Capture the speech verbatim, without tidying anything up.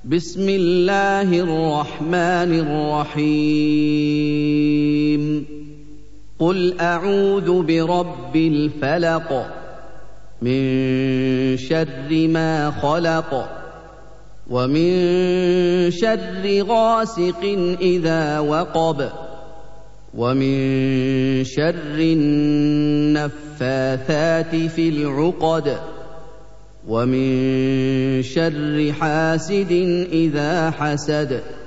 بسم الله الرحمن الرحيم قل أعوذ برب الفلق من شر ما خلق ومن شر غاسق إذا وقب ومن شر النفاثات في العقد ومن شر حاسد إذا حسد